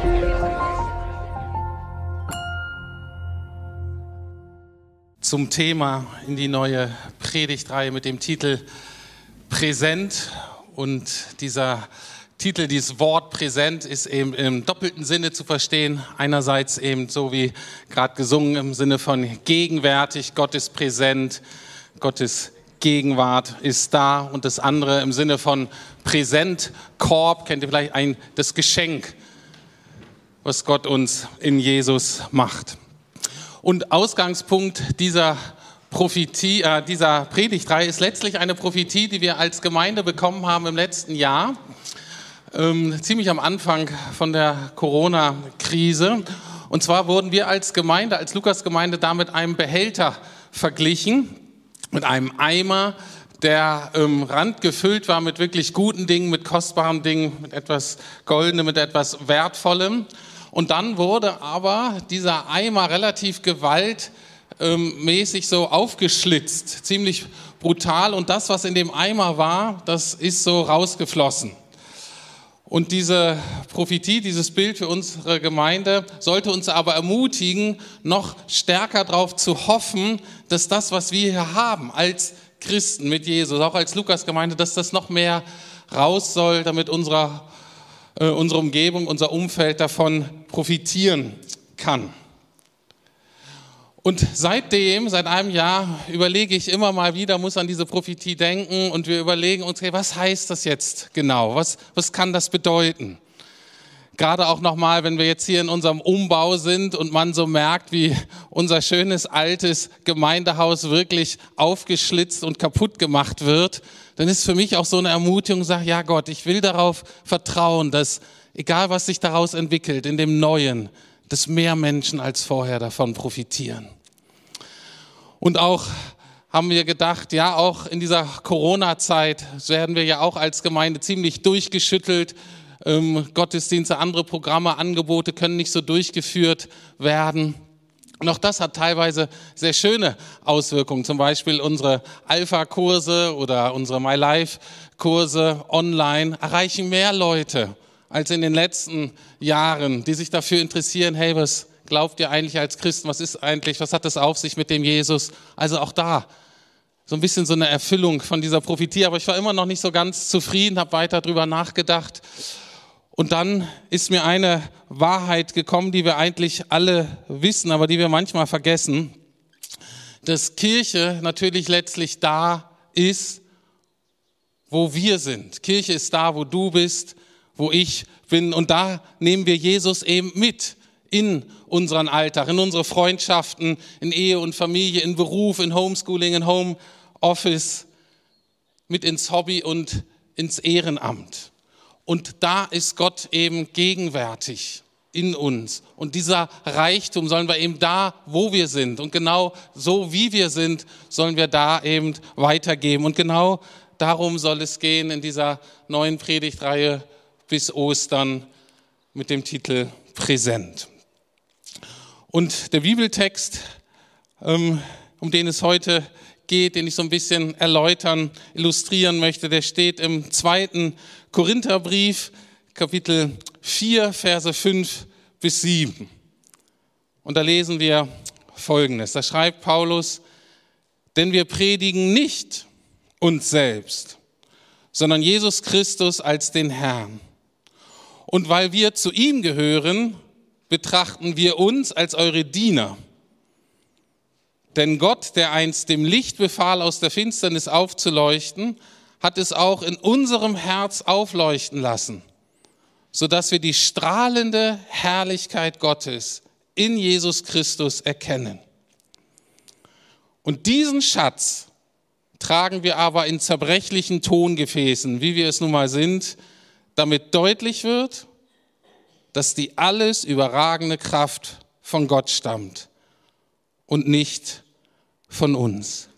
Zum Thema in die neue Predigtreihe mit dem Titel Präsent. Und dieser Titel, dieses Wort Präsent, ist eben im doppelten Sinne zu verstehen. Einerseits eben so wie gerade gesungen im Sinne von gegenwärtig, Gott ist präsent, Gottes Gegenwart ist da. Und das andere im Sinne von Präsentkorb, kennt ihr vielleicht das Geschenk, was Gott uns in Jesus macht. Und Ausgangspunkt dieser Predigtreihe ist letztlich eine Prophetie, die wir als Gemeinde bekommen haben im letzten Jahr, ziemlich am Anfang von der Corona-Krise. Und zwar wurden wir als Gemeinde, als Lukas-Gemeinde, da mit einem Behälter verglichen, mit einem Eimer, der Rand gefüllt war mit wirklich guten Dingen, mit kostbaren Dingen, mit etwas Goldenem, mit etwas Wertvollem. Und dann wurde aber dieser Eimer relativ gewaltmäßig so aufgeschlitzt, ziemlich brutal. Und das, was in dem Eimer war, das ist so rausgeflossen. Und diese Prophetie, dieses Bild für unsere Gemeinde sollte uns aber ermutigen, noch stärker darauf zu hoffen, dass das, was wir hier haben als Christen mit Jesus, auch als Lukas-Gemeinde, dass das noch mehr raus soll, damit unsere Umgebung, unser Umfeld davon profitieren kann. Und seit einem Jahr überlege ich immer mal wieder, muss an diese Prophetie denken und wir überlegen uns, hey, was heißt das jetzt genau? Was kann das bedeuten? Gerade auch nochmal, wenn wir jetzt hier in unserem Umbau sind und man so merkt, wie unser schönes altes Gemeindehaus wirklich aufgeschlitzt und kaputt gemacht wird, dann ist für mich auch so eine Ermutigung, sag ja Gott, ich will darauf vertrauen, dass egal was sich daraus entwickelt, in dem Neuen, dass mehr Menschen als vorher davon profitieren. Und auch haben wir gedacht, ja auch in dieser Corona-Zeit werden wir ja auch als Gemeinde ziemlich durchgeschüttelt. Gottesdienste, andere Programme, Angebote können nicht so durchgeführt werden. Und auch das hat teilweise sehr schöne Auswirkungen. Zum Beispiel unsere Alpha-Kurse oder unsere MyLife-Kurse online erreichen mehr Leute als in den letzten Jahren, die sich dafür interessieren, hey, was glaubt ihr eigentlich als Christen, was hat das auf sich mit dem Jesus? Also auch da so ein bisschen so eine Erfüllung von dieser Prophetie, aber ich war immer noch nicht so ganz zufrieden, habe weiter drüber nachgedacht. Und dann ist mir eine Wahrheit gekommen, die wir eigentlich alle wissen, aber die wir manchmal vergessen, dass Kirche natürlich letztlich da ist, wo wir sind. Kirche ist da, wo du bist, wo ich bin. Und da nehmen wir Jesus eben mit in unseren Alltag, in unsere Freundschaften, in Ehe und Familie, in Beruf, in Homeschooling, in Homeoffice, mit ins Hobby und ins Ehrenamt. Und da ist Gott eben gegenwärtig in uns. Und dieser Reichtum sollen wir eben da, wo wir sind. Und genau so, wie wir sind, sollen wir da eben weitergeben. Und genau darum soll es gehen in dieser neuen Predigtreihe bis Ostern mit dem Titel Präsent. Und der Bibeltext, um den es heute geht, den ich so ein bisschen illustrieren möchte, der steht im 2. Korintherbrief, Kapitel 4, Verse 5 bis 7. Und da lesen wir Folgendes. Da schreibt Paulus: Denn wir predigen nicht uns selbst, sondern Jesus Christus als den Herrn. Und weil wir zu ihm gehören, betrachten wir uns als eure Diener. Denn Gott, der einst dem Licht befahl, aus der Finsternis aufzuleuchten, hat es auch in unserem Herz aufleuchten lassen, sodass wir die strahlende Herrlichkeit Gottes in Jesus Christus erkennen. Und diesen Schatz tragen wir aber in zerbrechlichen Tongefäßen, wie wir es nun mal sind, damit deutlich wird, dass die alles überragende Kraft von Gott stammt und nicht von uns.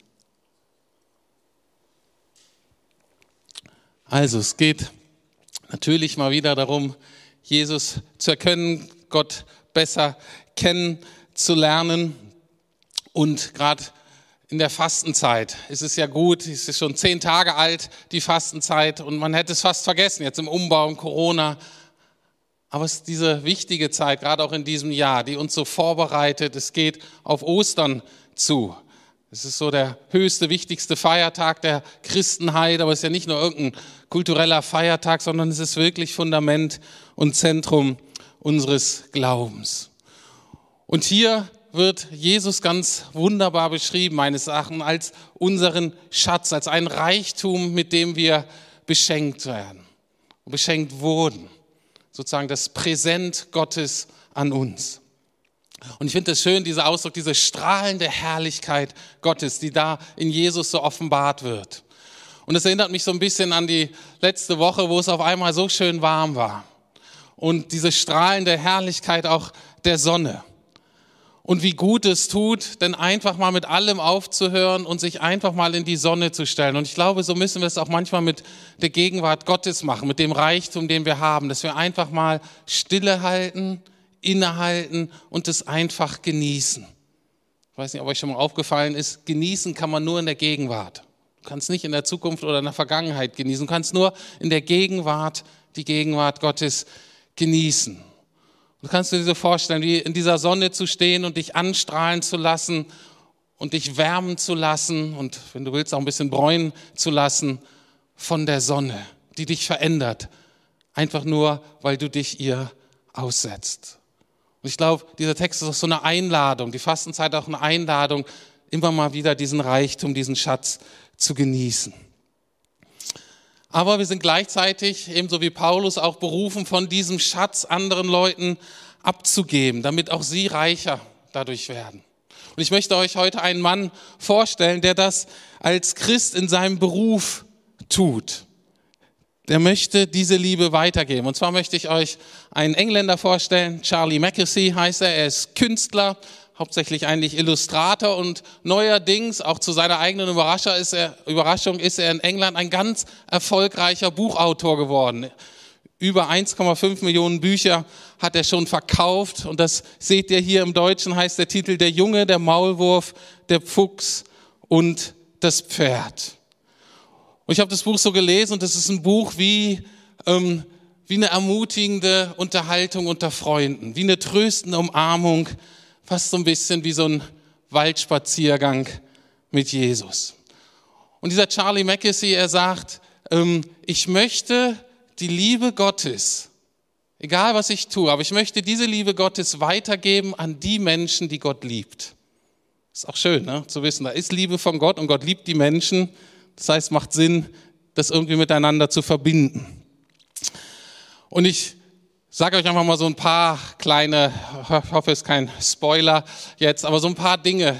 Also es geht natürlich mal wieder darum, Jesus zu erkennen, Gott besser kennenzulernen. Und gerade in der Fastenzeit ist es ja gut, es ist schon 10 Tage alt, die Fastenzeit, und man hätte es fast vergessen, jetzt im Umbau, in Corona. Aber es ist diese wichtige Zeit, gerade auch in diesem Jahr, die uns so vorbereitet. Es geht auf Ostern zu. Es ist so der höchste, wichtigste Feiertag der Christenheit, aber es ist ja nicht nur irgendein kultureller Feiertag, sondern es ist wirklich Fundament und Zentrum unseres Glaubens. Und hier wird Jesus ganz wunderbar beschrieben, meines Erachtens, als unseren Schatz, als einen Reichtum, mit dem wir beschenkt werden, beschenkt wurden. Sozusagen das Präsent Gottes an uns. Und ich finde es schön, dieser Ausdruck, diese strahlende Herrlichkeit Gottes, die da in Jesus so offenbart wird. Und es erinnert mich so ein bisschen an die letzte Woche, wo es auf einmal so schön warm war. Und diese strahlende Herrlichkeit auch der Sonne. Und wie gut es tut, denn einfach mal mit allem aufzuhören und sich einfach mal in die Sonne zu stellen. Und ich glaube, so müssen wir es auch manchmal mit der Gegenwart Gottes machen, mit dem Reichtum, den wir haben, dass wir einfach mal Stille halten, innehalten und es einfach genießen. Ich weiß nicht, ob euch schon mal aufgefallen ist, genießen kann man nur in der Gegenwart. Du kannst nicht in der Zukunft oder in der Vergangenheit genießen, du kannst nur in der Gegenwart die Gegenwart Gottes genießen. Du kannst dir so vorstellen, wie in dieser Sonne zu stehen und dich anstrahlen zu lassen und dich wärmen zu lassen und, wenn du willst, auch ein bisschen bräunen zu lassen von der Sonne, die dich verändert. Einfach nur, weil du dich ihr aussetzt. Und ich glaube, dieser Text ist auch so eine Einladung, die Fastenzeit auch eine Einladung, immer mal wieder diesen Reichtum, diesen Schatz zu genießen. Aber wir sind gleichzeitig, ebenso wie Paulus, auch berufen, von diesem Schatz anderen Leuten abzugeben, damit auch sie reicher dadurch werden. Und ich möchte euch heute einen Mann vorstellen, der das als Christ in seinem Beruf tut. Der möchte diese Liebe weitergeben. Und zwar möchte ich euch einen Engländer vorstellen, Charlie Mackesy heißt er. Er ist Künstler, hauptsächlich eigentlich Illustrator und neuerdings, auch zu seiner eigenen Überraschung, ist er in England ein ganz erfolgreicher Buchautor geworden. Über 1,5 Millionen Bücher hat er schon verkauft und das seht ihr hier im Deutschen, heißt der Titel Der Junge, der Maulwurf, der Fuchs und das Pferd. Und ich habe das Buch so gelesen und das ist ein Buch wie eine ermutigende Unterhaltung unter Freunden, wie eine tröstende Umarmung, fast so ein bisschen wie so ein Waldspaziergang mit Jesus. Und dieser Charlie Mackesy, er sagt, ich möchte die Liebe Gottes, egal was ich tue, aber ich möchte diese Liebe Gottes weitergeben an die Menschen, die Gott liebt. Ist auch schön, ne? Zu wissen, da ist Liebe von Gott und Gott liebt die Menschen. Das heißt, es macht Sinn, das irgendwie miteinander zu verbinden. Und ich sage euch einfach mal so ein paar kleine, ich hoffe, es ist kein Spoiler jetzt, aber so ein paar Dinge,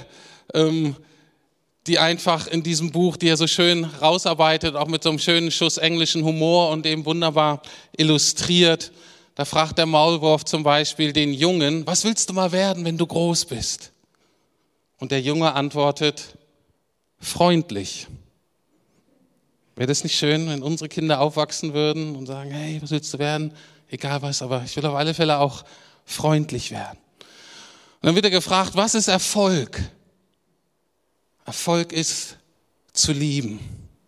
die einfach in diesem Buch, die er so schön rausarbeitet, auch mit so einem schönen Schuss englischen Humor und eben wunderbar illustriert. Da fragt der Maulwurf zum Beispiel den Jungen, was willst du mal werden, wenn du groß bist? Und der Junge antwortet, freundlich. Wäre das nicht schön, wenn unsere Kinder aufwachsen würden und sagen, hey, was willst du werden? Egal was, aber ich will auf alle Fälle auch freundlich werden. Und dann wird er gefragt, was ist Erfolg? Erfolg ist zu lieben.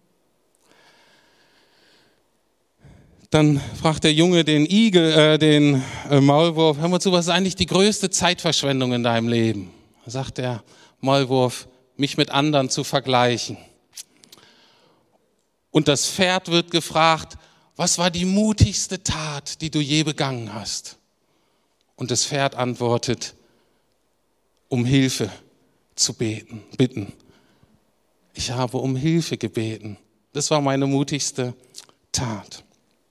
Dann fragt der Junge den Maulwurf, hör mal zu, was ist eigentlich die größte Zeitverschwendung in deinem Leben? Da sagt der Maulwurf, mich mit anderen zu vergleichen. Und das Pferd wird gefragt, was war die mutigste Tat, die du je begangen hast? Und das Pferd antwortet, um Hilfe zu bitten. Ich habe um Hilfe gebeten. Das war meine mutigste Tat.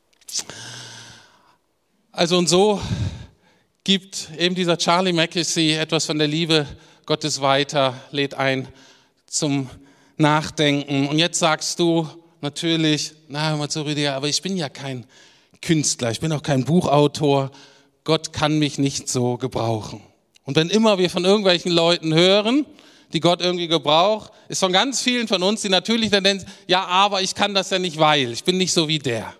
Also und so gibt eben dieser Charlie Mackesy etwas von der Liebe Gottes weiter, lädt ein zum Nachdenken. Und jetzt sagst du natürlich, na hör mal zu Rüdiger, aber ich bin ja kein Künstler, ich bin auch kein Buchautor. Gott kann mich nicht so gebrauchen. Und wenn immer wir von irgendwelchen Leuten hören, die Gott irgendwie gebraucht, ist von ganz vielen von uns, die natürlich dann denken, ja, aber ich kann das ja nicht, weil ich bin nicht so wie der.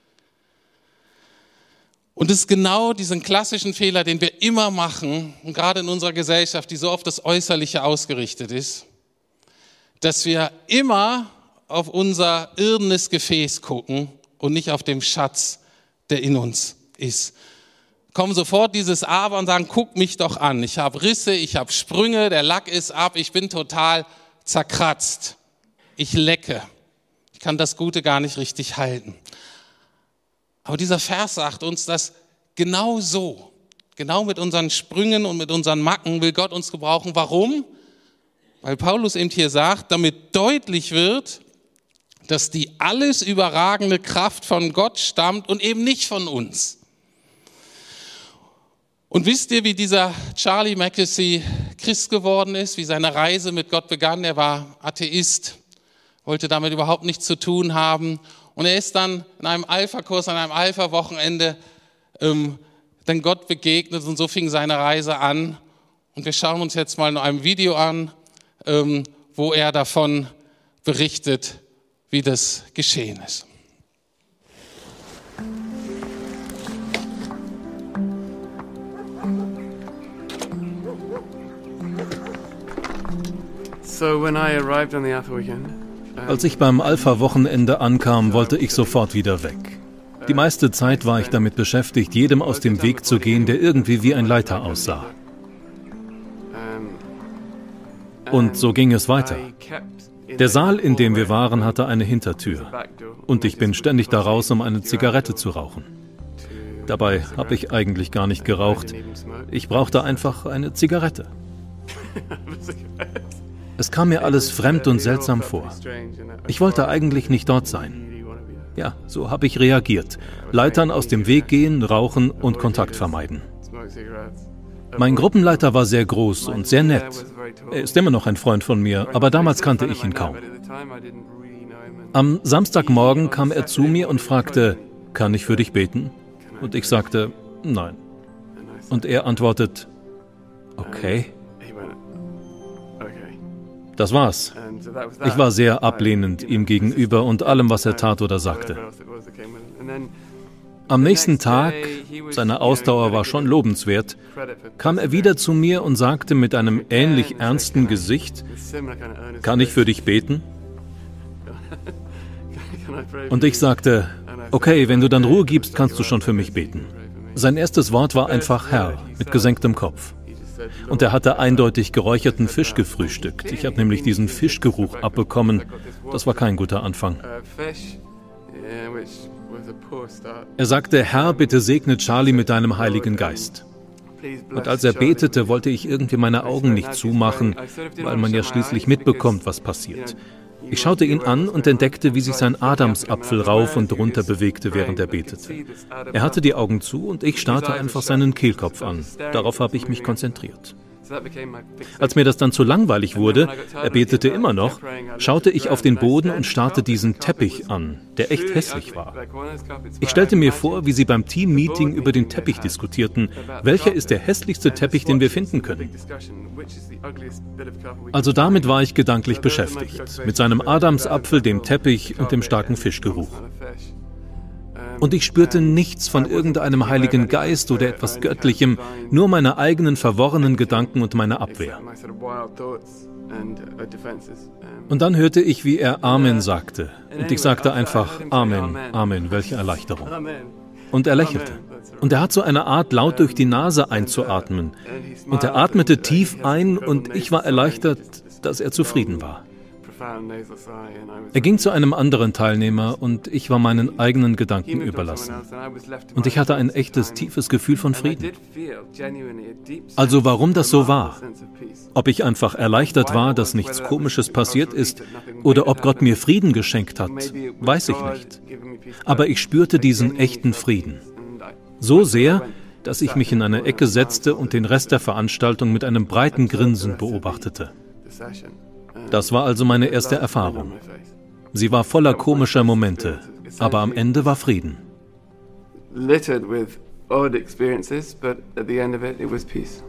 Und es ist genau diesen klassischen Fehler, den wir immer machen, und gerade in unserer Gesellschaft, die so auf das Äußerliche ausgerichtet ist, dass wir immer auf unser irdenes Gefäß gucken und nicht auf den Schatz, der in uns ist. kommen sofort dieses Aber und sagen, guck mich doch an. Ich habe Risse, ich habe Sprünge, der Lack ist ab, ich bin total zerkratzt. Ich lecke. Ich kann das Gute gar nicht richtig halten. Aber dieser Vers sagt uns, dass genau so, genau mit unseren Sprüngen und mit unseren Macken will Gott uns gebrauchen. Warum? Weil Paulus eben hier sagt, damit deutlich wird, dass die alles überragende Kraft von Gott stammt und eben nicht von uns. Und wisst ihr, wie dieser Charlie Mackesy Christ geworden ist, wie seine Reise mit Gott begann? Er war Atheist, wollte damit überhaupt nichts zu tun haben. Und er ist dann in einem Alpha-Kurs, an einem Alpha-Wochenende dann Gott begegnet und so fing seine Reise an. Und wir schauen uns jetzt mal noch ein Video an, wo er davon berichtet, wie das geschehen ist. Als ich beim Alpha-Wochenende ankam, wollte ich sofort wieder weg. Die meiste Zeit war ich damit beschäftigt, jedem aus dem Weg zu gehen, der irgendwie wie ein Leiter aussah. Und so ging es weiter. Der Saal, in dem wir waren, hatte eine Hintertür. Und ich bin ständig da raus, um eine Zigarette zu rauchen. Dabei habe ich eigentlich gar nicht geraucht. Ich brauchte einfach eine Zigarette. Es kam mir alles fremd und seltsam vor. Ich wollte eigentlich nicht dort sein. Ja, so habe ich reagiert. Leitern aus dem Weg gehen, rauchen und Kontakt vermeiden. Mein Gruppenleiter war sehr groß und sehr nett. Er ist immer noch ein Freund von mir, aber damals kannte ich ihn kaum. Am Samstagmorgen kam er zu mir und fragte, kann ich für dich beten? Und ich sagte, nein. Und er antwortet, okay. Das war's. Ich war sehr ablehnend ihm gegenüber und allem, was er tat oder sagte. Am nächsten Tag, seine Ausdauer war schon lobenswert, kam er wieder zu mir und sagte mit einem ähnlich ernsten Gesicht, kann ich für dich beten? Und ich sagte, okay, wenn du dann Ruhe gibst, kannst du schon für mich beten. Sein erstes Wort war einfach Herr, mit gesenktem Kopf. Und er hatte eindeutig geräucherten Fisch gefrühstückt. Ich habe nämlich diesen Fischgeruch abbekommen. Das war kein guter Anfang. Er sagte, Herr, bitte segne Charlie mit deinem Heiligen Geist. Und als er betete, wollte ich irgendwie meine Augen nicht zumachen, weil man ja schließlich mitbekommt, was passiert. Ich schaute ihn an und entdeckte, wie sich sein Adamsapfel rauf und runter bewegte, während er betete. Er hatte die Augen zu und ich starrte einfach seinen Kehlkopf an. Darauf habe ich mich konzentriert. Als mir das dann zu langweilig wurde, er betete immer noch, schaute ich auf den Boden und starrte diesen Teppich an, der echt hässlich war. Ich stellte mir vor, wie sie beim Team-Meeting über den Teppich diskutierten, welcher ist der hässlichste Teppich, den wir finden können. Also damit war ich gedanklich beschäftigt, mit seinem Adamsapfel, dem Teppich und dem starken Fischgeruch. Und ich spürte nichts von irgendeinem Heiligen Geist oder etwas Göttlichem, nur meine eigenen verworrenen Gedanken und meine Abwehr. Und dann hörte ich, wie er Amen sagte. Und ich sagte einfach Amen, Amen, welche Erleichterung. Und er lächelte. Und er hat so eine Art, laut durch die Nase einzuatmen. Und er atmete tief ein und ich war erleichtert, dass er zufrieden war. Er ging zu einem anderen Teilnehmer und ich war meinen eigenen Gedanken überlassen. Und ich hatte ein echtes, tiefes Gefühl von Frieden. Also warum das so war? Ob ich einfach erleichtert war, dass nichts Komisches passiert ist, oder ob Gott mir Frieden geschenkt hat, weiß ich nicht. Aber ich spürte diesen echten Frieden. So sehr, dass ich mich in eine Ecke setzte und den Rest der Veranstaltung mit einem breiten Grinsen beobachtete. Das war also meine erste Erfahrung. Sie war voller komischer Momente, aber am Ende war Frieden. Littered with odd experiences, but at the end of it was peace.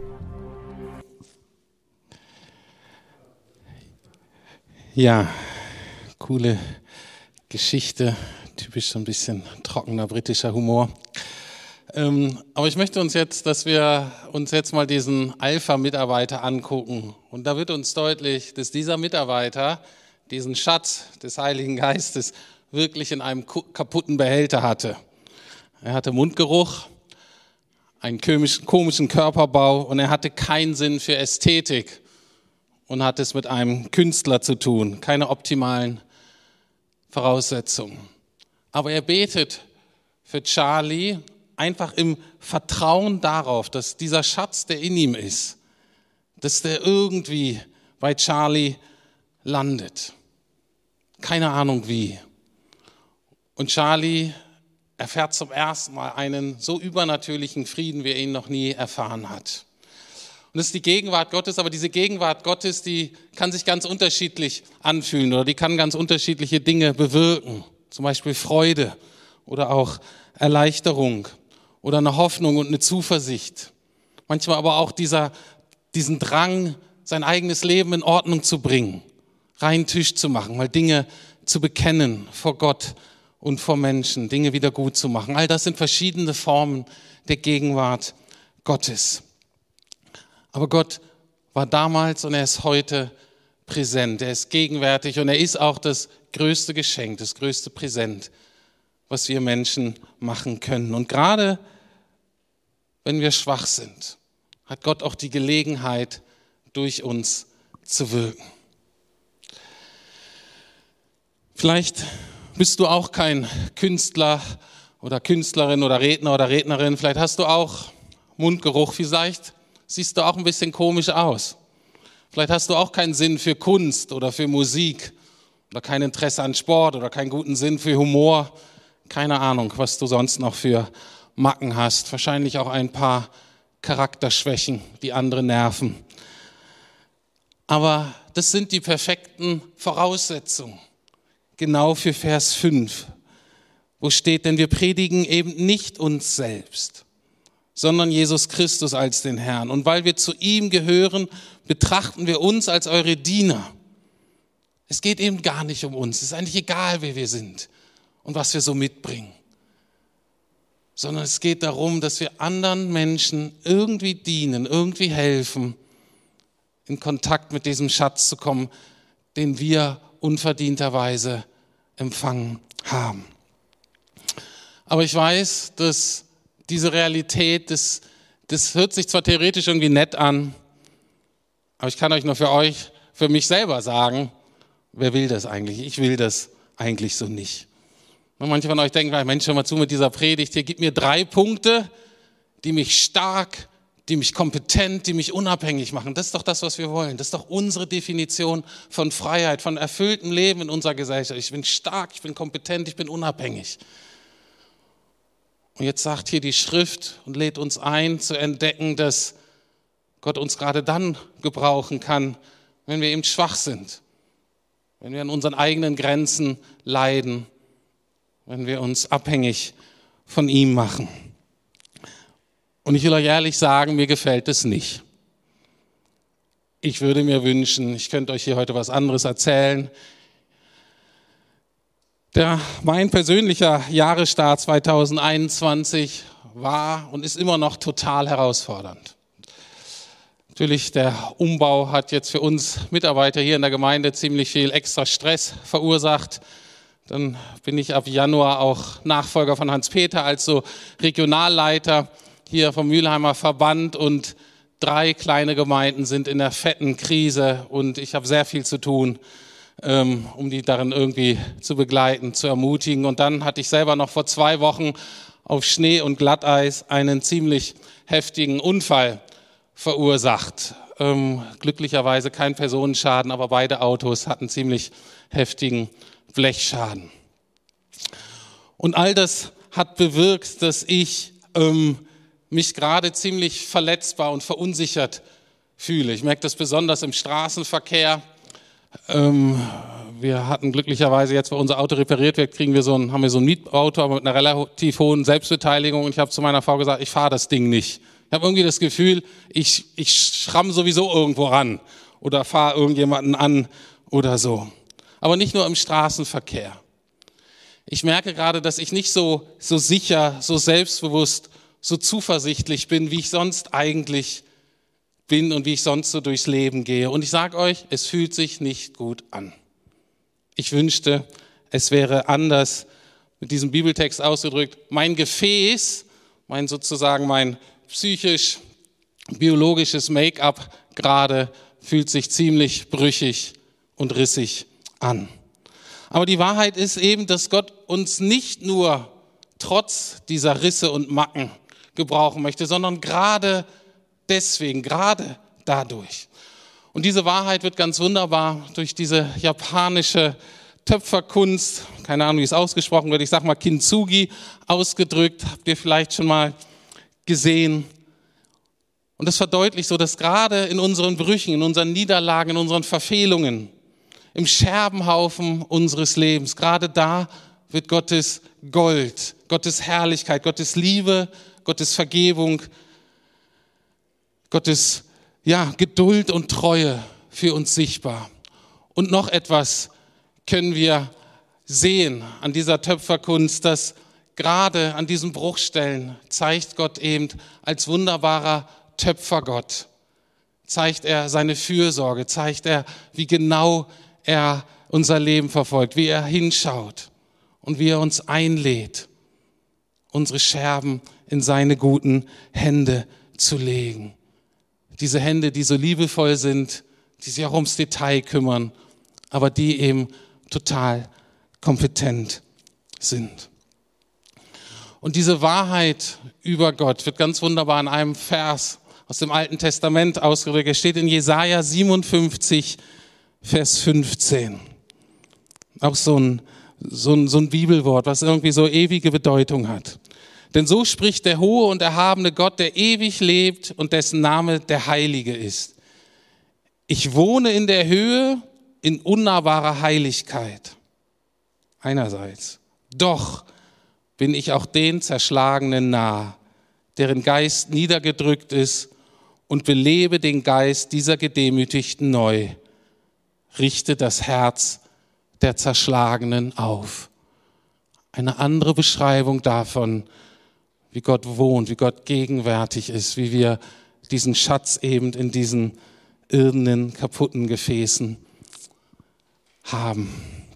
Ja, coole Geschichte, typisch so ein bisschen trockener britischer Humor. Aber ich möchte dass wir uns jetzt mal diesen Alpha-Mitarbeiter angucken. Und da wird uns deutlich, dass dieser Mitarbeiter diesen Schatz des Heiligen Geistes wirklich in einem kaputten Behälter hatte. Er hatte Mundgeruch, einen komischen Körperbau und er hatte keinen Sinn für Ästhetik und hat es mit einem Künstler zu tun, keine optimalen Voraussetzungen. Aber er betet für Charlie einfach im Vertrauen darauf, dass dieser Schatz, der in ihm ist, dass der irgendwie bei Charlie landet. Keine Ahnung wie. Und Charlie erfährt zum ersten Mal einen so übernatürlichen Frieden, wie er ihn noch nie erfahren hat. Und das ist die Gegenwart Gottes, aber diese Gegenwart Gottes, die kann sich ganz unterschiedlich anfühlen oder die kann ganz unterschiedliche Dinge bewirken. Zum Beispiel Freude oder auch Erleichterung oder eine Hoffnung und eine Zuversicht. Manchmal aber auch diesen Drang, sein eigenes Leben in Ordnung zu bringen, reinen Tisch zu machen, mal Dinge zu bekennen vor Gott und vor Menschen, Dinge wieder gut zu machen. All das sind verschiedene Formen der Gegenwart Gottes. Aber Gott war damals und er ist heute präsent, er ist gegenwärtig und er ist auch das größte Geschenk, das größte Präsent, was wir Menschen machen können. Und gerade wenn wir schwach sind, hat Gott auch die Gelegenheit, durch uns zu wirken. Vielleicht bist du auch kein Künstler oder Künstlerin oder Redner oder Rednerin. Vielleicht hast du auch Mundgeruch. Vielleicht siehst du auch ein bisschen komisch aus. Vielleicht hast du auch keinen Sinn für Kunst oder für Musik oder kein Interesse an Sport oder keinen guten Sinn für Humor. Keine Ahnung, was du sonst noch für Macken hast. Wahrscheinlich auch ein paar Charakterschwächen, die andere nerven. Aber das sind die perfekten Voraussetzungen. Genau für Vers 5, wo steht, denn wir predigen eben nicht uns selbst, sondern Jesus Christus als den Herrn. Und weil wir zu ihm gehören, betrachten wir uns als eure Diener. Es geht eben gar nicht um uns. Es ist eigentlich egal, wer wir sind und was wir so mitbringen. Sondern es geht darum, dass wir anderen Menschen irgendwie dienen, irgendwie helfen, in Kontakt mit diesem Schatz zu kommen, den wir unverdienterweise empfangen haben. Aber ich weiß, dass diese Realität, das hört sich zwar theoretisch irgendwie nett an, aber ich kann euch nur für mich selber sagen, wer will das eigentlich? Ich will das eigentlich so nicht. Und manche von euch denken, Mensch, hör mal zu mit dieser Predigt, hier gib mir 3 Punkte, die mich stark, die mich kompetent, die mich unabhängig machen. Das ist doch das, was wir wollen. Das ist doch unsere Definition von Freiheit, von erfülltem Leben in unserer Gesellschaft. Ich bin stark, ich bin kompetent, ich bin unabhängig. Und jetzt sagt hier die Schrift und lädt uns ein, zu entdecken, dass Gott uns gerade dann gebrauchen kann, wenn wir eben schwach sind, wenn wir an unseren eigenen Grenzen leiden, wenn wir uns abhängig von ihm machen. Und ich will euch ehrlich sagen, mir gefällt es nicht. Ich würde mir wünschen, ich könnte euch hier heute was anderes erzählen. Mein persönlicher Jahresstart 2021 war und ist immer noch total herausfordernd. Natürlich, der Umbau hat jetzt für uns Mitarbeiter hier in der Gemeinde ziemlich viel extra Stress verursacht. Dann bin ich ab Januar auch Nachfolger von Hans-Peter als so Regionalleiter hier vom Mülheimer Verband und 3 kleine Gemeinden sind in der fetten Krise und ich habe sehr viel zu tun, um die darin irgendwie zu begleiten, zu ermutigen. Und dann hatte ich selber noch vor 2 Wochen auf Schnee und Glatteis einen ziemlich heftigen Unfall verursacht. Glücklicherweise kein Personenschaden, aber beide Autos hatten ziemlich heftigen Blechschaden. Und all das hat bewirkt, dass ich mich gerade ziemlich verletzbar und verunsichert fühle. Ich merke das besonders im Straßenverkehr. Wir hatten glücklicherweise jetzt, wo unser Auto repariert wird, haben wir so ein Mietauto, aber mit einer relativ hohen Selbstbeteiligung. Und ich habe zu meiner Frau gesagt, ich fahre das Ding nicht. Ich habe irgendwie das Gefühl, ich schramm sowieso irgendwo ran oder fahre irgendjemanden an oder so. Aber nicht nur im Straßenverkehr. Ich merke gerade, dass ich nicht so sicher, so selbstbewusst, so zuversichtlich bin, wie ich sonst eigentlich bin und wie ich sonst so durchs Leben gehe. Und ich sage euch, es fühlt sich nicht gut an. Ich wünschte, es wäre anders, mit diesem Bibeltext ausgedrückt, mein Gefäß mein psychisch-biologisches Make-up gerade fühlt sich ziemlich brüchig und rissig an. Aber die Wahrheit ist eben, dass Gott uns nicht nur trotz dieser Risse und Macken gebrauchen möchte, sondern gerade deswegen, gerade dadurch. Und diese Wahrheit wird ganz wunderbar durch diese japanische Töpferkunst, keine Ahnung, wie es ausgesprochen wird, ich sage mal Kintsugi, ausgedrückt, habt ihr vielleicht schon mal gesehen. Und das verdeutlicht so, dass gerade in unseren Brüchen, in unseren Niederlagen, in unseren Verfehlungen, im Scherbenhaufen unseres Lebens, gerade da wird Gottes Gold, Gottes Herrlichkeit, Gottes Liebe, Gottes Vergebung, Gottes Geduld und Treue für uns sichtbar. Und noch etwas können wir sehen an dieser Töpferkunst, dass gerade an diesen Bruchstellen zeigt Gott eben als wunderbarer Töpfergott, zeigt er seine Fürsorge, zeigt er, wie genau er unser Leben verfolgt, wie er hinschaut und wie er uns einlädt, unsere Scherben in seine guten Hände zu legen. Diese Hände, die so liebevoll sind, die sich auch ums Detail kümmern, aber die eben total kompetent sind. Und diese Wahrheit über Gott wird ganz wunderbar in einem Vers aus dem Alten Testament ausgedrückt. Es steht in Jesaja 57, Vers 15. Auch so ein Bibelwort, was irgendwie so ewige Bedeutung hat. Denn so spricht der hohe und erhabene Gott, der ewig lebt und dessen Name der Heilige ist. Ich wohne in der Höhe in unnahbarer Heiligkeit. Einerseits. Doch bin ich auch den Zerschlagenen nah, deren Geist niedergedrückt ist, und belebe den Geist dieser Gedemütigten neu. Richte das Herz der Zerschlagenen auf. Eine andere Beschreibung davon, wie Gott wohnt, wie Gott gegenwärtig ist, wie wir diesen Schatz eben in diesen irdenen, kaputten Gefäßen haben.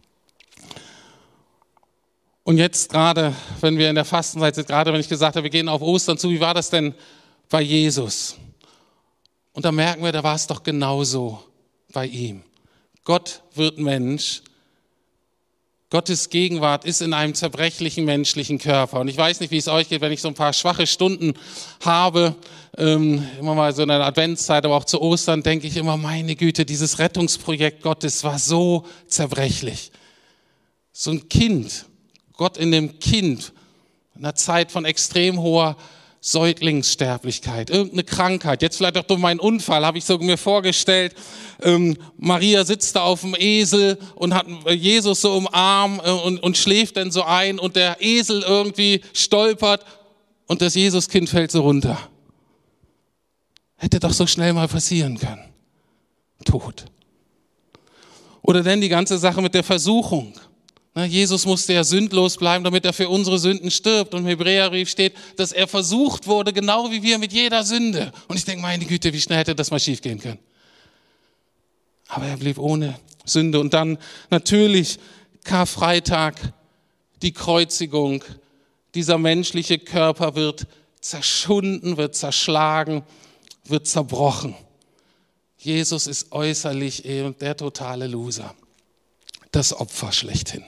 Und jetzt gerade, wenn wir in der Fastenzeit sind, gerade wenn ich gesagt habe, wir gehen auf Ostern zu, wie war das denn bei Jesus? Und da merken wir, da war es doch genauso bei ihm. Gott wird Mensch. Gottes Gegenwart ist in einem zerbrechlichen menschlichen Körper. Und ich weiß nicht, wie es euch geht, wenn ich so ein paar schwache Stunden habe, immer mal so in der Adventszeit, aber auch zu Ostern, denke ich immer, meine Güte, dieses Rettungsprojekt Gottes war so zerbrechlich. So ein Kind, Gott in dem Kind, in einer Zeit von extrem hoher Säuglingssterblichkeit, irgendeine Krankheit, jetzt vielleicht auch durch meinen Unfall, habe ich so mir vorgestellt, Maria sitzt da auf dem Esel und hat Jesus so im Arm und schläft dann so ein und der Esel irgendwie stolpert und das Jesuskind fällt so runter. Hätte doch so schnell mal passieren können. Tod. Oder denn die ganze Sache mit der Versuchung. Jesus musste ja sündlos bleiben, damit er für unsere Sünden stirbt. Und im Hebräerbrief steht, dass er versucht wurde, genau wie wir mit jeder Sünde. Und ich denke, meine Güte, wie schnell hätte das mal schief gehen können. Aber er blieb ohne Sünde. Und dann natürlich Karfreitag, die Kreuzigung. Dieser menschliche Körper wird zerschunden, wird zerschlagen, wird zerbrochen. Jesus ist äußerlich eben der totale Loser. Das Opfer schlechthin.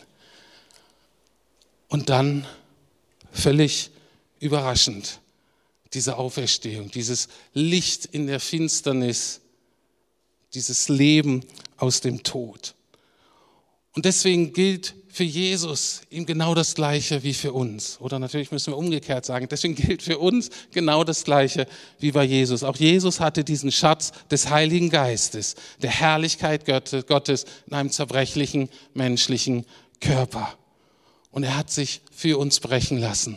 Und dann, völlig überraschend, diese Auferstehung, dieses Licht in der Finsternis, dieses Leben aus dem Tod. Und deswegen gilt für Jesus ihm genau das Gleiche wie für uns. Oder natürlich müssen wir umgekehrt sagen, deswegen gilt für uns genau das Gleiche wie bei Jesus. Auch Jesus hatte diesen Schatz des Heiligen Geistes, der Herrlichkeit Gottes in einem zerbrechlichen menschlichen Körper. Und er hat sich für uns brechen lassen,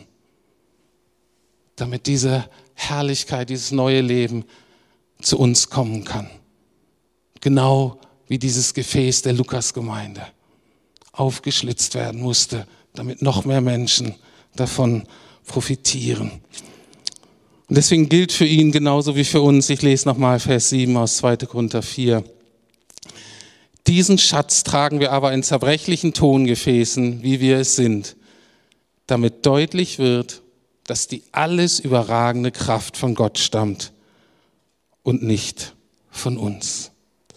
damit diese Herrlichkeit, dieses neue Leben zu uns kommen kann. Genau wie dieses Gefäß der Lukasgemeinde aufgeschlitzt werden musste, damit noch mehr Menschen davon profitieren. Und deswegen gilt für ihn genauso wie für uns, ich lese nochmal Vers 7 aus 2. Korinther 4. Diesen Schatz tragen wir aber in zerbrechlichen Tongefäßen, wie wir es sind, damit deutlich wird, dass die alles überragende Kraft von Gott stammt und nicht von uns.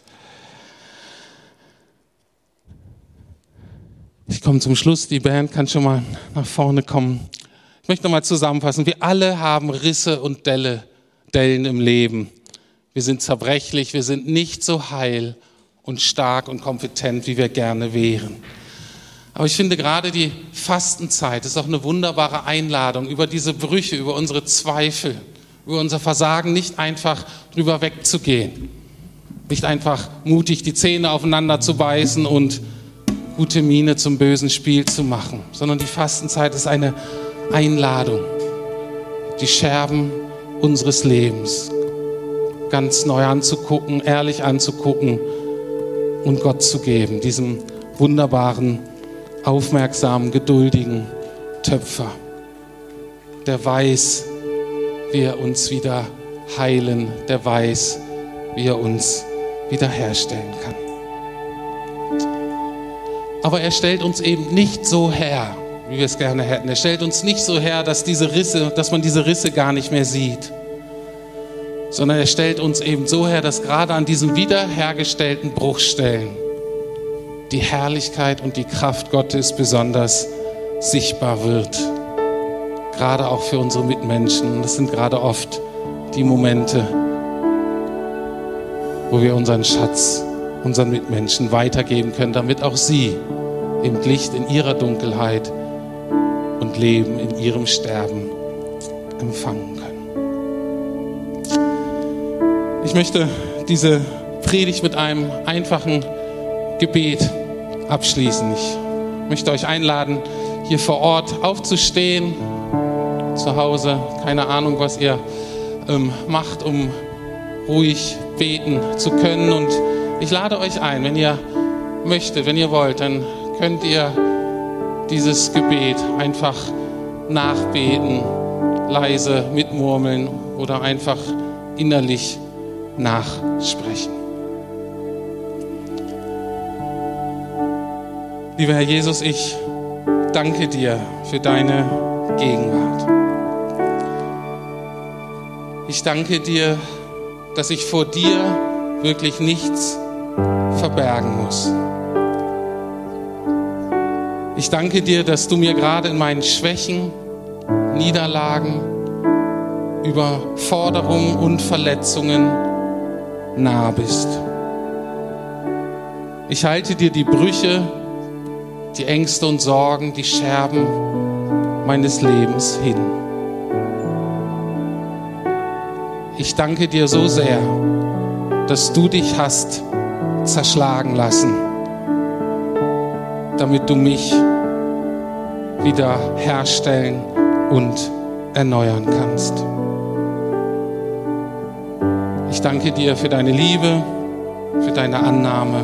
Ich komme zum Schluss, die Band kann schon mal nach vorne kommen. Ich möchte nochmal zusammenfassen, wir alle haben Risse und Dellen im Leben. Wir sind zerbrechlich, wir sind nicht so heil und stark und kompetent, wie wir gerne wären. Aber ich finde gerade die Fastenzeit ist auch eine wunderbare Einladung, über diese Brüche, über unsere Zweifel, über unser Versagen nicht einfach drüber wegzugehen. Nicht einfach mutig die Zähne aufeinander zu beißen und gute Miene zum bösen Spiel zu machen, sondern die Fastenzeit ist eine Einladung, die Scherben unseres Lebens ganz neu anzugucken, ehrlich anzugucken und Gott zu geben, diesem wunderbaren, aufmerksamen, geduldigen Töpfer, der weiß, wie er uns wieder heilen, der weiß, wie er uns wiederherstellen kann. Aber er stellt uns eben nicht so her, wie wir es gerne hätten. Er stellt uns nicht so her, dass man diese Risse gar nicht mehr sieht, sondern er stellt uns eben so her, dass gerade an diesen wiederhergestellten Bruchstellen die Herrlichkeit und die Kraft Gottes besonders sichtbar wird. Gerade auch für unsere Mitmenschen. Und das sind gerade oft die Momente, wo wir unseren Schatz unseren Mitmenschen weitergeben können, damit auch sie im Licht in ihrer Dunkelheit und Leben in ihrem Sterben empfangen können. Ich möchte diese Predigt mit einem einfachen Gebet abschließen. Ich möchte euch einladen, hier vor Ort aufzustehen, zu Hause, keine Ahnung, was ihr macht, um ruhig beten zu können. Und ich lade euch ein, wenn ihr möchtet, wenn ihr wollt, dann könnt ihr dieses Gebet einfach nachbeten, leise mitmurmeln oder einfach innerlich nachsprechen. Lieber Herr Jesus, ich danke dir für deine Gegenwart. Ich danke dir, dass ich vor dir wirklich nichts verbergen muss. Ich danke dir, dass du mir gerade in meinen Schwächen, Niederlagen, Überforderungen und Verletzungen nah bist. Ich halte dir die Brüche, die Ängste und Sorgen, die Scherben meines Lebens hin. Ich danke dir so sehr, dass du dich hast zerschlagen lassen, damit du mich wieder herstellen und erneuern kannst. Ich danke dir für deine Liebe, für deine Annahme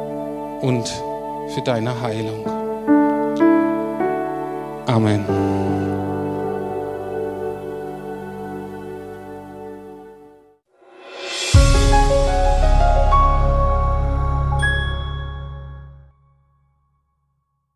und für deine Heilung. Amen.